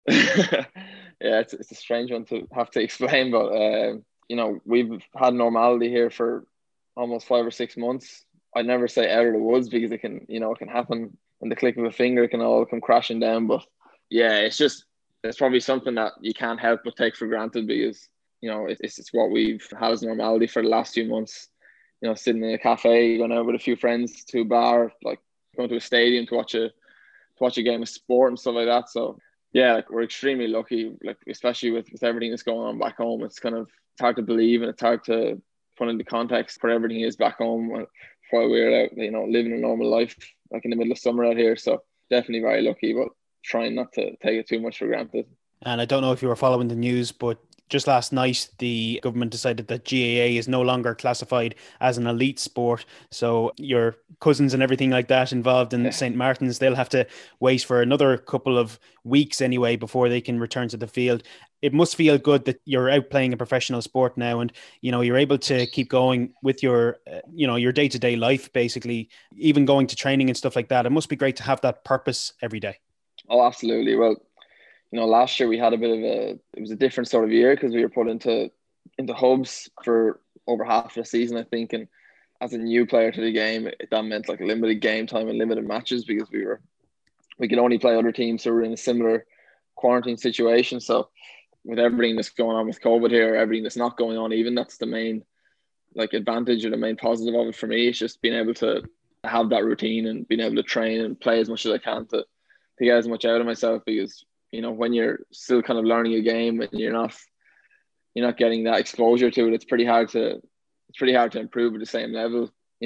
Yeah, it's a strange one to have to explain, but we've had normality here for almost 5 or 6 months. I'd never say out of the woods because it can happen in the click of a finger. It can all come crashing down. But yeah, it's probably something that you can't help but take for granted because it's what we've had as normality for the last few months. Sitting in a cafe, going out with a few friends to a bar, like going to a stadium to watch a game of sport and stuff like that. So yeah, like we're extremely lucky, like especially with everything that's going on back home. It's hard to believe and it's hard to put into context where everything is back home while we're out, living a normal life, like in the middle of summer out here. So definitely very lucky, but trying not to take it too much for granted. And I don't know if you were following the news, but just last night, the government decided that GAA is no longer classified as an elite sport. So your cousins and everything like that involved in Yeah. St. Martin's, they'll have to wait for another couple of weeks anyway before they can return to the field. It must feel good that you're out playing a professional sport now, and you're able to keep going with your day-to-day life, basically, even going to training and stuff like that. It must be great to have that purpose every day. Oh, absolutely. Well, last year we had it was a different sort of year because we were put into hubs for over half of the season, I think. And as a new player to the game, that meant like limited game time and limited matches because we could only play other teams who were in a similar quarantine situation. So with everything that's going on with COVID here, everything that's not going on, even that's the main like advantage or the main positive of it for me. It's just being able to have that routine and being able to train and play as much as I can to get as much out of myself because when you're still kind of learning a game and you're not getting that exposure to it, it's pretty hard to improve at the same level.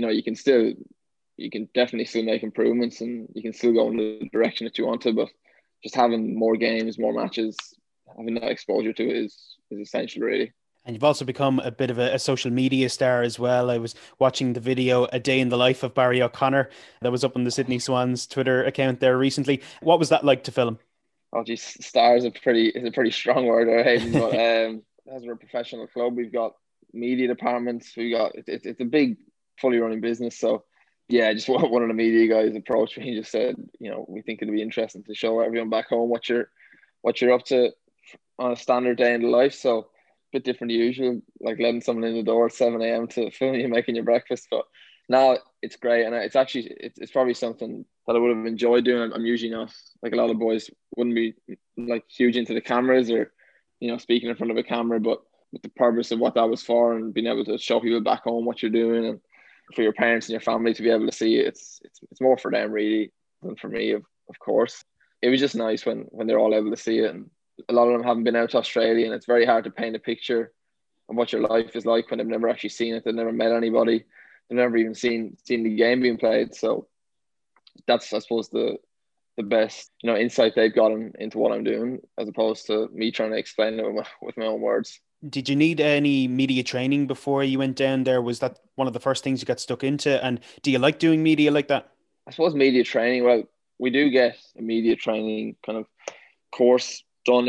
You can definitely still make improvements and you can still go in the direction that you want to, but just having more games, more matches, having that exposure to it is essential, really. And you've also become a bit of a social media star as well. I was watching the video "A Day in the Life of Barry O'Connor" that was up on the Sydney Swans Twitter account there recently. What was that like to film? Oh, geez, star is a pretty strong word, Hayden. But as we're a professional club, we've got media departments. It's a big, fully running business. So yeah, just one of the media guys approached me and just said, we think it'd be interesting to show everyone back home what you're up to on a standard day in the life. So a bit different to usual, like letting someone in the door at 7 a.m. to film you making your breakfast. But now it's great, and it's probably something that I would have enjoyed doing. I'm usually not like a lot of boys wouldn't be like huge into the cameras or speaking in front of a camera, but with the purpose of what that was for and being able to show people back home what you're doing and for your parents and your family to be able to see it, it's more for them really than for me, of course. It was just nice when they're all able to see it, and a lot of them haven't been out to Australia, and it's very hard to paint a picture of what your life is like when they've never actually seen it. They've never met anybody. They've never even seen the game being played. So that's, I suppose, the best insight they've gotten into what I'm doing, as opposed to me trying to explain it with my own words. Did you need any media training before you went down there? Was that one of the first things you got stuck into? And do you like doing media like that? I suppose media training. Well, we do get a media training kind of course done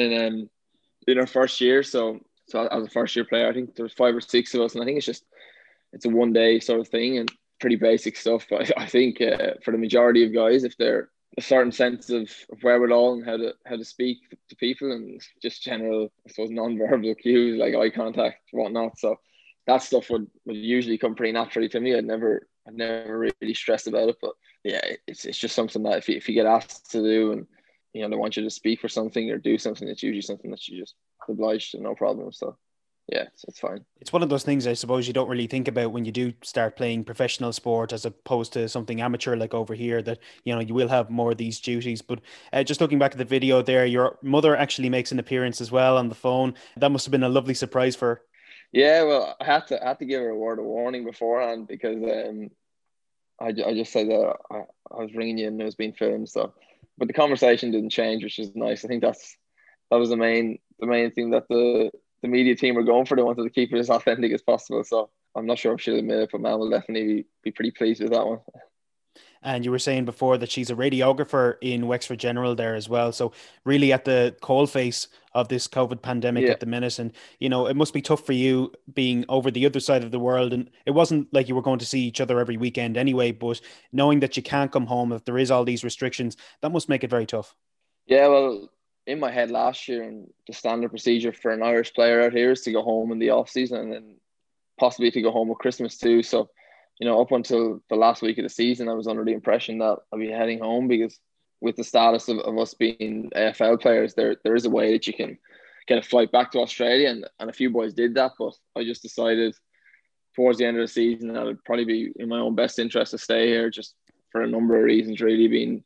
in our first year. So as a first year player, I think there's 5 or 6 of us, and I think it's a 1 day sort of thing and pretty basic stuff. But I think for the majority of guys, if they're a certain sense of wherewithal and how to speak to people and just general, I suppose, non-verbal cues like eye contact, whatnot. So that stuff would usually come pretty naturally to me. I'd never really stressed about it, but yeah, it's just something that if you get asked to do and they want you to speak for something or do something, it's usually something that you just obliged to, no problem. So yeah, it's fine. It's one of those things I suppose you don't really think about when you do start playing professional sport as opposed to something amateur like over here that, you will have more of these duties. But just looking back at the video there, your mother actually makes an appearance as well on the phone. That must have been a lovely surprise for her. Yeah, well, I had to give her a word of warning beforehand because I just said that I was ringing you and it was being filmed. So, but the conversation didn't change, which is nice. I think that was the main thing that the media team were going for. They wanted to keep it as authentic as possible. So I'm not sure if she'll admit it, but man will definitely be pretty pleased with that one. And you were saying before that she's a radiographer in Wexford General there as well. So really at the coal face of this COVID pandemic Yeah. at the minute. And, it must be tough for you being over the other side of the world. And it wasn't like you were going to see each other every weekend anyway, but knowing that you can't come home, if there is all these restrictions, that must make it very tough. Yeah, well, in my head last year, and the standard procedure for an Irish player out here is to go home in the off season and then possibly to go home with Christmas too. So, up until the last week of the season, I was under the impression that I'd be heading home, because with the status of us being AFL players, there is a way that you can get a flight back to Australia, and a few boys did that, but I just decided towards the end of the season that it'd probably be in my own best interest to stay here, just for a number of reasons, really, being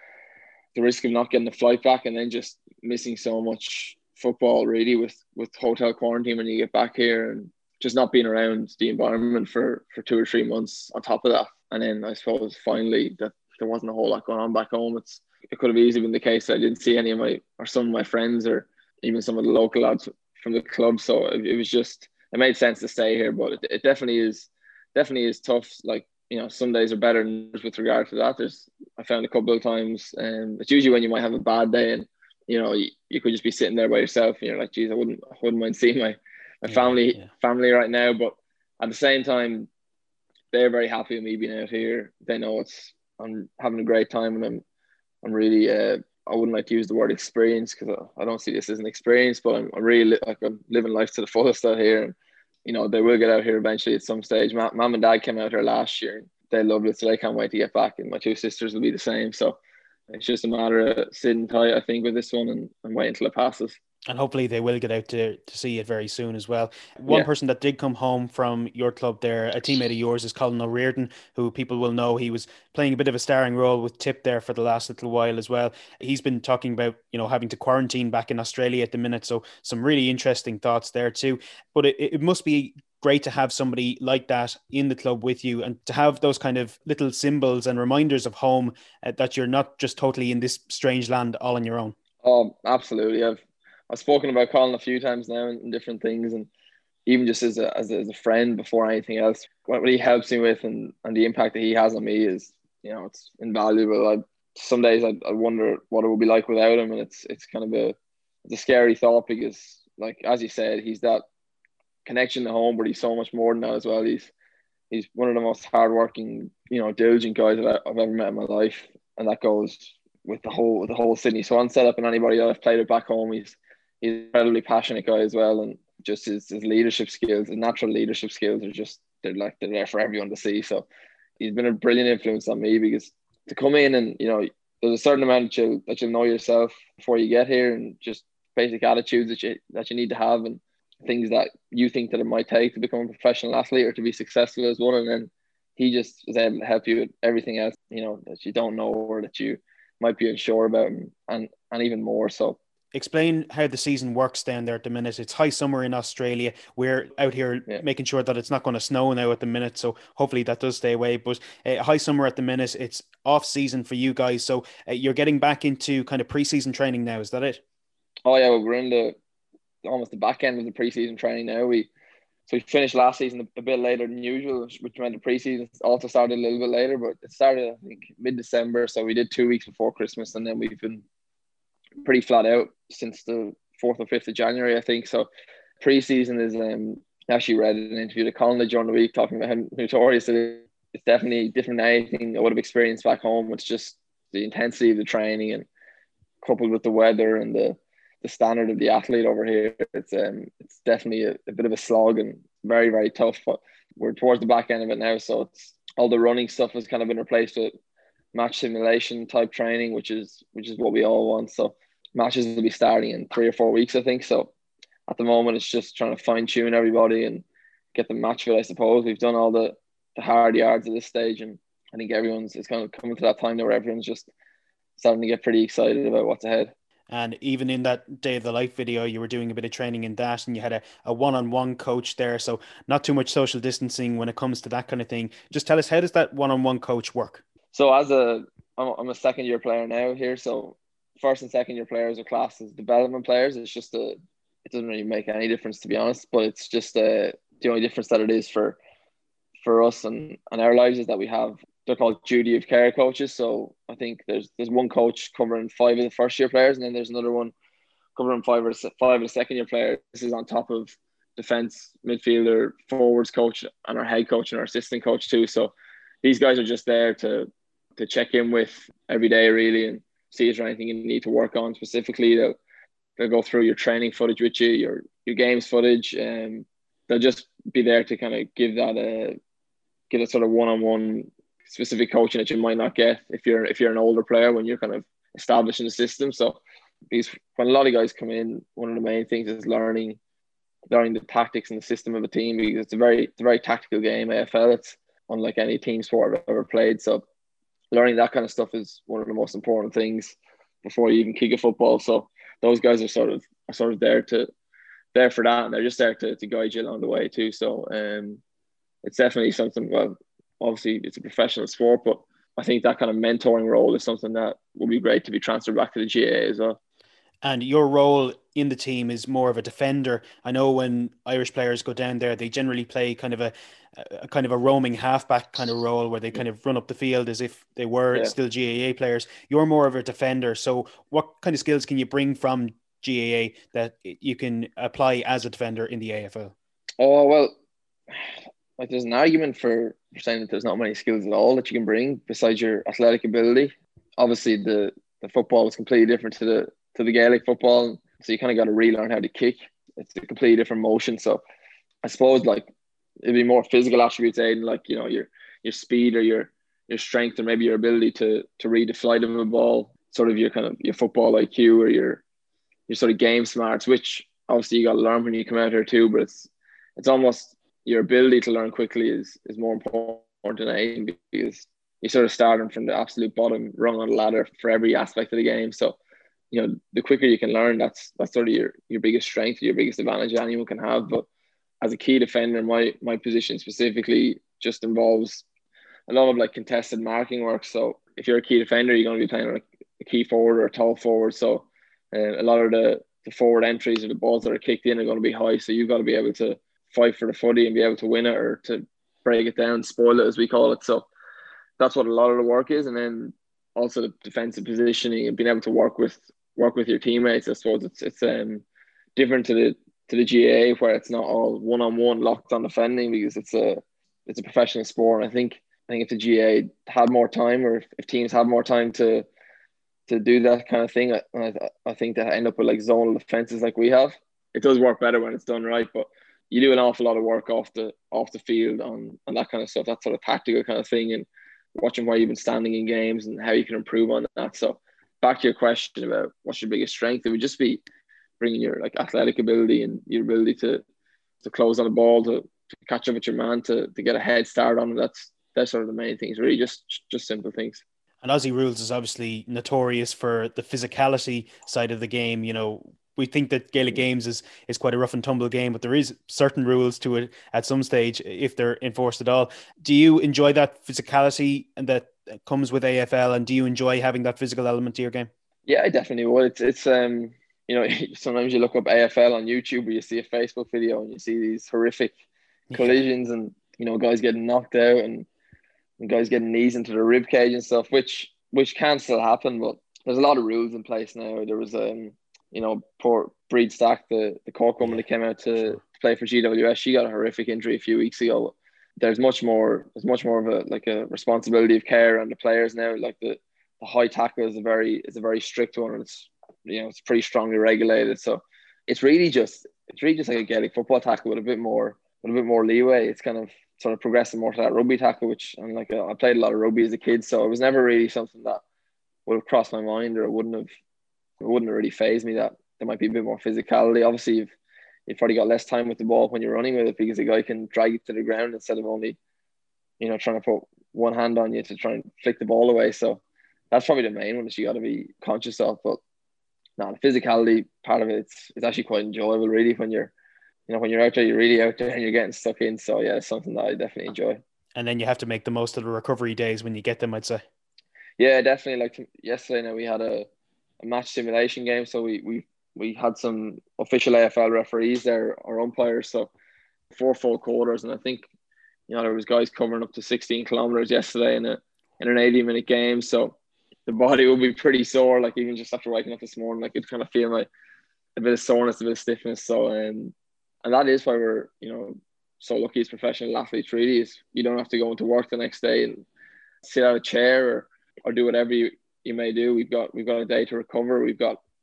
the risk of not getting the flight back and then just missing so much football, really, with hotel quarantine when you get back here, and just not being around the environment for 2 or 3 months on top of that. And then I suppose finally that there wasn't a whole lot going on back home. It could have easily been the case that I didn't see any of some of my friends, or even some of the local lads from the club. So it was just, it made sense to stay here, but it definitely is tough. Like, some days are better with regard to that. I found a couple of times, and it's usually when you might have a bad day, and you could just be sitting there by yourself, and you're like, geez, I wouldn't mind seeing my family right now. But at the same time, they're very happy with me being out here. They know I'm having a great time, and I'm really I wouldn't like to use the word experience, because I don't see this as an experience, but I'm really I'm living life to the fullest out here. And they will get out here eventually at some stage. Mom and dad came out here last year, and they loved it, so they can't wait to get back, and my 2 sisters will be the same. So it's just a matter of sitting tight, I think, with this one, and wait until it passes. And hopefully they will get out to see it very soon as well. One person that did come home from your club there, a teammate of yours, is Colin O'Riordan, who people will know. He was playing a bit of a starring role with Tip there for the last little while as well. He's been talking about, having to quarantine back in Australia at the minute. So some really interesting thoughts there too. But it must be great to have somebody like that in the club with you, and to have those kind of little symbols and reminders of home, that you're not just totally in this strange land all on your own. Oh, absolutely. I've spoken about Colin a few times now in different things, and even just as a friend before anything else, what he helps me with, and the impact that he has on me is, it's invaluable. Some days I wonder what it would be like without him, and it's kind of a scary thought, because, like, as you said, he's that connection to home, but he's so much more than that as well. He's one of the most hardworking, diligent guys that I've ever met in my life, and that goes with the whole Sydney Swans setup, and anybody that I've played it back home. He's an incredibly passionate guy as well, and just his leadership skills, his natural leadership skills they're there for everyone to see. So he's been a brilliant influence on me, because to come in and there's a certain amount that you'll know yourself before you get here, and just basic attitudes that you need to have, and things that you think that it might take to become a professional athlete or to be successful as one. And then he just is able to help you with everything else, that you don't know or that you might be unsure about, and even more so. Explain how the season works down there at the minute. It's high summer in Australia. We're out here making sure that it's not going to snow now at the minute, so hopefully that does stay away. But high summer at the minute, it's off season for you guys, so you're getting back into kind of pre-season training now. Is that it? Oh yeah, well, we're in almost the back end of the pre-season training now. We finished last season a bit later than usual, which meant the pre-season also started a little bit later, but it started, I think, mid-December. So we did 2 weeks before Christmas, and then we've been pretty flat out since the 4th or 5th of January, I think. So pre-season is, actually read an interview to Colin during the week talking about how notorious it is. It's definitely different than anything I would have experienced back home. It's just the intensity of the training, and coupled with the weather and the standard of the athlete over here, it's definitely a bit of a slog, and very, very tough. But we're towards the back end of it now, so it's all the running stuff has kind of been replaced with match simulation type training, which is what we all want. So matches will be starting in 3 or 4 weeks, I think. So at the moment, it's just trying to fine tune everybody and get the match fit, I suppose. We've done all the hard yards at this stage, and I think it's kind of coming to that time where everyone's just starting to get pretty excited about what's ahead. And even in that Day of the Life video, you were doing a bit of training in that, and you had a one-on-one coach there. So not too much social distancing when it comes to that kind of thing. Just tell us, how does that one-on-one coach work? So I'm a second year player now here. So first and second year players are classed as development players. It doesn't really make any difference, to be honest, but it's just the only difference that it is for us and our lives is that we have, they're called duty of care coaches. So I think there's one coach covering 5 of the first year players, and then there's another one covering 5 of the second year players. This is on top of defense, midfielder, forwards coach, and our head coach and our assistant coach too. So these guys are just there to check in with every day, really, and see if there's anything you need to work on specifically. they'll go through your training footage with you, your games footage, and they'll just be there to kind of give a sort of one-on-one specific coaching that you might not get if you're an older player when you're kind of established in the system. So because when a lot of guys come in, one of the main things is learning the tactics and the system of a team, because it's a very tactical game. AFL, it's unlike any team sport I've ever played. So learning that kind of stuff is one of the most important things before you even kick a football. So those guys are sort of there for that, and they're just there to guide you along the way too. So it's definitely something. Well, obviously it's a professional sport, but I think that kind of mentoring role is something that would be great to be transferred back to the GAA as well. And your role in the team is more of a defender. I know when Irish players go down there, they generally play kind of a roaming halfback kind of role where they kind of run up the field as if they were Yeah. still GAA players. You're more of a defender. So what kind of skills can you bring from GAA that you can apply as a defender in the AFL? Oh well, like there's an argument for saying that there's not many skills at all that you can bring besides your athletic ability. Obviously, the football is completely different to the Gaelic football, so you kind of got to relearn how to kick. It's a completely different motion. So I suppose like it'd be more physical attributes, Aiden, like your speed or your strength or maybe your ability to read the flight of a ball, sort of your kind of your football IQ or your sort of game smarts, which obviously you got to learn when you come out here too. But it's almost your ability to learn quickly is more important than anything, because you sort of starting from the absolute bottom rung on the ladder for every aspect of the game. So the quicker you can learn, that's sort of your biggest strength, your biggest advantage anyone can have. But as a key defender, my position specifically just involves a lot of like contested marking work. So if you're a key defender, you're going to be playing on a key forward or a tall forward. So a lot of the forward entries or the balls that are kicked in are going to be high. So you've got to be able to fight for the footy and be able to win it or to break it down, spoil it as we call it. So that's what a lot of the work is. And then also the defensive positioning and being able to work with your teammates. I suppose it's different to the GAA, where it's not all one on one locked on defending, because it's a professional sport. And I think if the GAA had more time, or if teams had more time to do that kind of thing, I think they end up with like zonal defenses like we have. It does work better when it's done right, but you do an awful lot of work off the field on that kind of stuff, that sort of tactical kind of thing, and watching where you've been standing in games and how you can improve on that. So back to your question about what's your biggest strength, it would just be bringing your like athletic ability and your ability to close on the ball, to catch up with your man, to get a head start on it. That's sort of the main things, really, just simple things. And Aussie Rules is obviously notorious for the physicality side of the game. We think that Gaelic Games is quite a rough and tumble game, but there is certain rules to it at some stage if they're enforced at all. Do you enjoy that physicality and that comes with AFL, and do you enjoy having that physical element to your game? Yeah, I definitely would. It's sometimes you look up AFL on YouTube or you see a Facebook video and you see these horrific collisions and guys getting knocked out and guys getting knees into the rib cage and stuff, which can still happen, but there's a lot of rules in place now. There was poor Breed Stack, the Cork woman that came out to play for GWS. She got a horrific injury a few weeks ago. There's much more of a responsibility of care on the players now. Like the high tackle is a very strict one, and it's pretty strongly regulated. So it's really just like a Gaelic football tackle with a bit more leeway. It's kind of sort of progressing more to that rugby tackle, which I played a lot of rugby as a kid, so it was never really something that would have crossed my mind, or it wouldn't have really phased me that there might be a bit more physicality. Obviously, you've probably got less time with the ball when you're running with it, because the guy can drag it to the ground instead of only trying to put one hand on you to try and flick the ball away. So that's probably the main one that you got to be conscious of. But no, the physicality part of it, it's actually quite enjoyable, really, when you're out there, you're really out there and you're getting stuck in. So yeah, it's something that I definitely enjoy. And then you have to make the most of the recovery days when you get them, I'd say. Yeah, definitely. Like yesterday, now we had a match simulation game, so we had some official AFL referees there, or umpires, so 4 full quarters, and I think there was guys covering up to 16 kilometers yesterday in an 80-minute game, so the body will be pretty sore. Like even just after waking up this morning, I could kind of feel a bit of soreness, a bit of stiffness. So and that is why we're so lucky as professional athletes. Really, is you don't have to go into work the next day and sit out a chair or do whatever you may do. We've got a day to recover. We've got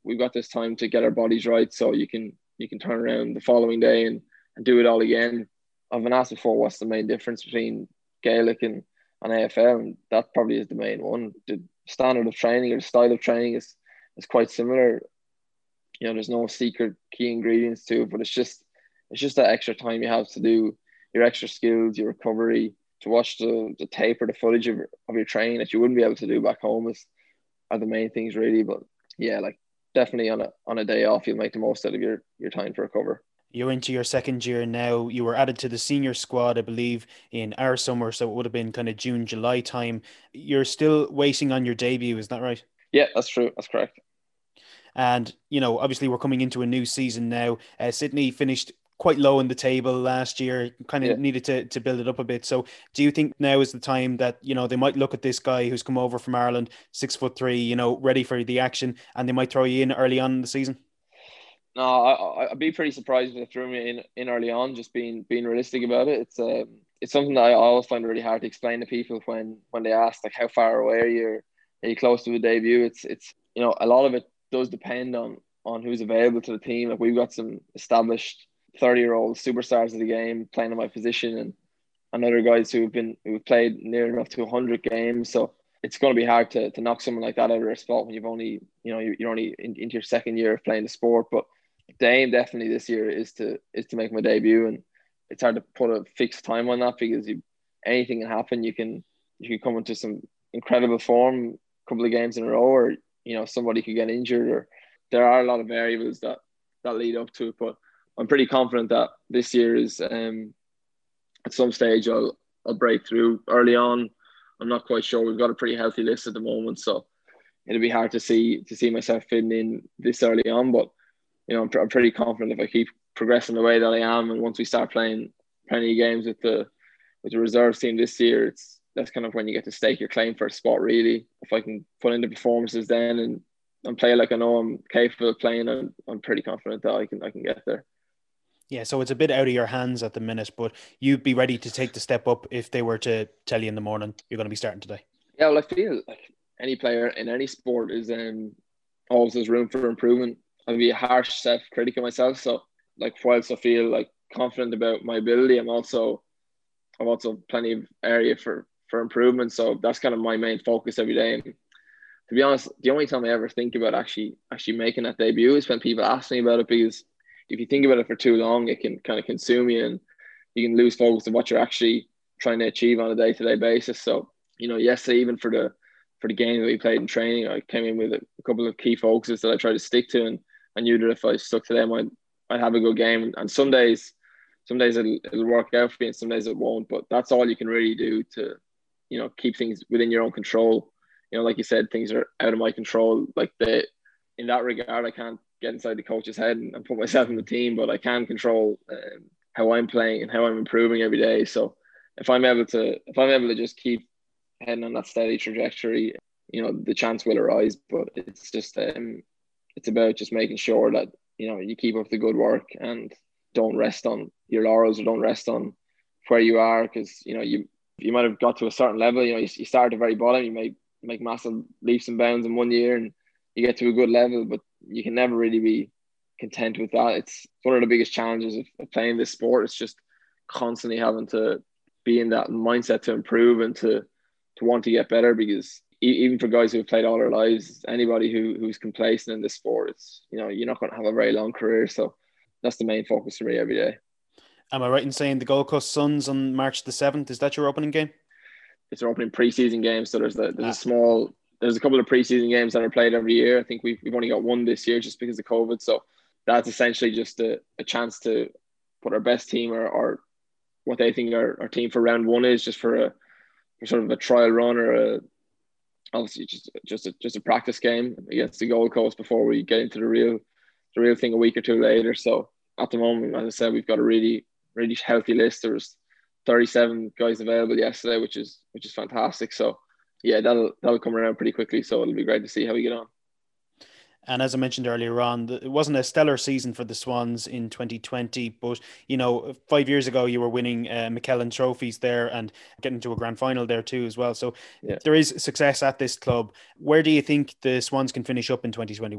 we've got this time to get our bodies right, so you can turn around the following day and do it all again. I've been asked before, what's the main difference between Gaelic and AFL, and that probably is the main one. The standard of training or the style of training is quite similar. You know, there's no secret key ingredients to it, but it's just that extra time you have to do your extra skills, your recovery, to watch the tape or the footage of your training that you wouldn't be able to do back home are the main things really. But yeah, like definitely on a day off, you'll make the most out of your time to recover. You're into your second year now. You were added to the senior squad, I believe, in our summer, so it would have been kind of June, July time. You're still waiting on your debut, is that right? Yeah, that's true. That's correct. And, you know, obviously we're coming into a new season now. Sydney finished quite low in the table last year, kind of Yeah. needed to build it up a bit. So do you think now is the time that, you know, they might look at this guy who's come over from Ireland, 6'3", you know, ready for the action, and they might throw you in early on in the season? No, I'd be pretty surprised if they threw me in early on. Just being realistic about it. It's something that I always find really hard to explain to people when they ask like how far away are you close to a debut. It's you know, a lot of it does depend on who's available to the team. Like we've got some established 30-year-old superstars of the game playing in my position, and other guys who've played near enough to 100 games. So it's going to be hard to knock someone like that out of their spot when you've only, you know, you're only into your second year of playing the sport. But the aim definitely this year is to make my debut, and it's hard to put a fixed time on that because anything can happen. You can come into some incredible form a couple of games in a row, or you know somebody could get injured, or there are a lot of variables that lead up to it. But I'm pretty confident that this year is at some stage I'll break through. Early on, I'm not quite sure. We've got a pretty healthy list at the moment, so it'll be hard to see myself fitting in this early on. But you know, I'm pretty confident if I keep progressing the way that I am, and once we start playing plenty of games with the reserve team this year, that's kind of when you get to stake your claim for a spot. Really, if I can put in the performances then and play like I know I'm capable of playing, I'm pretty confident that I can get there. Yeah, so it's a bit out of your hands at the minute, but you'd be ready to take the step up if they were to tell you in the morning you're going to be starting today. Yeah, well, I feel like any player in any sport is always there's room for improvement. I'd be a harsh self-critic of myself. So, like, whilst I feel like confident about my ability, I've also plenty of area for improvement. So that's kind of my main focus every day. And to be honest, the only time I ever think about actually making that debut is when people ask me about it, because if you think about it for too long, it can kind of consume you, and you can lose focus of what you're actually trying to achieve on a day-to-day basis. So, you know, yesterday, even for the game that we played in training, I came in with a couple of key focuses that I try to stick to, and I knew that if I stuck to them, I'd have a good game. And some days it'll work out for me, and some days it won't. But that's all you can really do to, you know, keep things within your own control. You know, like you said, things are out of my control. Like in that regard, I can't get inside the coach's head and put myself in the team, but I can control how I'm playing and how I'm improving every day. So if I'm able to just keep heading on that steady trajectory, you know, the chance will arise. But it's just it's about just making sure that, you know, you keep up the good work and don't rest on your laurels, or don't rest on where you are, because you know you might have got to a certain level. You know, you start at the very bottom, you may make massive leaps and bounds in one year, and you get to a good level, but you can never really be content with that. It's one of the biggest challenges of playing this sport. It's just constantly having to be in that mindset to improve and to want to get better, because even for guys who have played all their lives, anybody who's complacent in this sport, it's, you know, you're not going to have a very long career. So that's the main focus for me every day. Am I right in saying the Gold Coast Suns on March the 7th, is that your opening game? It's our opening preseason game. So there's a couple of preseason games that are played every year. I think we've only got one this year just because of COVID. So that's essentially just a chance to put our best team, or what they think our team for round one is, just for sort of a trial run, or obviously just a practice game against the Gold Coast before we get into the real thing a week or two later. So at the moment, as I said, we've got a really healthy list. There was 37 guys available yesterday, which is fantastic. So yeah, that'll come around pretty quickly. So it'll be great to see how we get on. And as I mentioned earlier on, it wasn't a stellar season for the Swans in 2020, but, you know, 5 years ago you were winning McKellen trophies there and getting to a grand final there too as well. So Yeah. there is success at this club. Where do you think the Swans can finish up in 2021?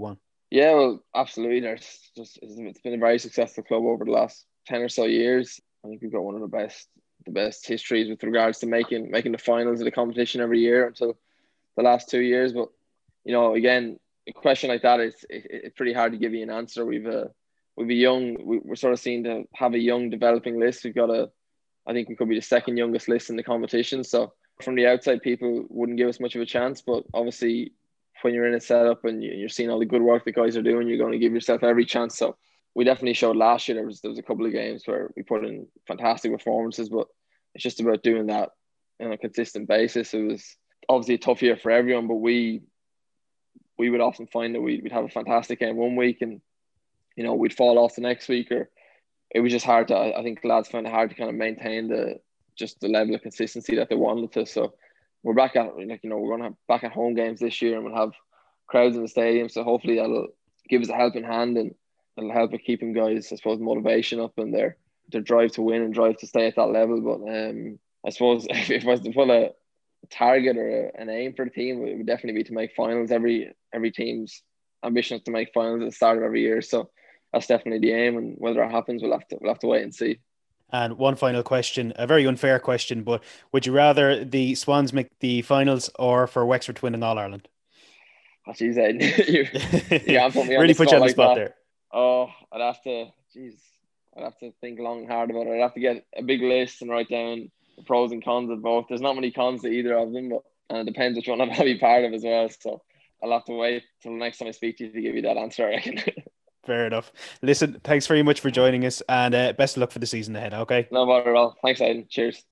Yeah, well, absolutely. It's been a very successful club over the last 10 or so years. I think we've got one of the best histories with regards to making the finals of the competition every year until the last 2 years. But again, a question like that it's pretty hard to give you an answer. We've a young we're sort of seen to have a young developing list. I think we could be the second youngest list in the competition. So from the outside, people wouldn't give us much of a chance. But obviously, when you're in a setup and you're seeing all the good work the guys are doing, you're going to give yourself every chance. So we definitely showed last year. There was a couple of games where we put in fantastic performances, but it's just about doing that on a consistent basis. It was obviously a tough year for everyone, but we would often find that we'd have a fantastic game one week and we'd fall off the next week, or it was just hard to. I think lads found it hard to kind of maintain the level of consistency that they wanted to. So we're back at we're going to have back at home games this year, and we'll have crowds in the stadium. So hopefully that'll give us a helping hand, and it'll help with keeping guys, I suppose, motivation up and their drive to win and drive to stay at that level. But I suppose if I was to put a target or an aim for the team, it would definitely be to make finals. Every team's ambition is to make finals at the start of every year. So that's definitely the aim, and whether it happens, we'll have to wait and see. And one final question, a very unfair question, but would you rather the Swans make the finals or for Wexford to win in All Ireland? Oh, geez, Ed, you can't put me on the Really put you spot on the like spot that. there. Oh, I'd have to think long and hard about it. I'd have to get a big list and write down the pros and cons of both. There's not many cons to either of them, but and it depends which one I'm going to be part of as well. So I'll have to wait till the next time I speak to you to give you that answer, I reckon. Fair enough. Listen, thanks very much for joining us, and best of luck for the season ahead. Okay. No bother at all. Thanks, Aidan. Cheers.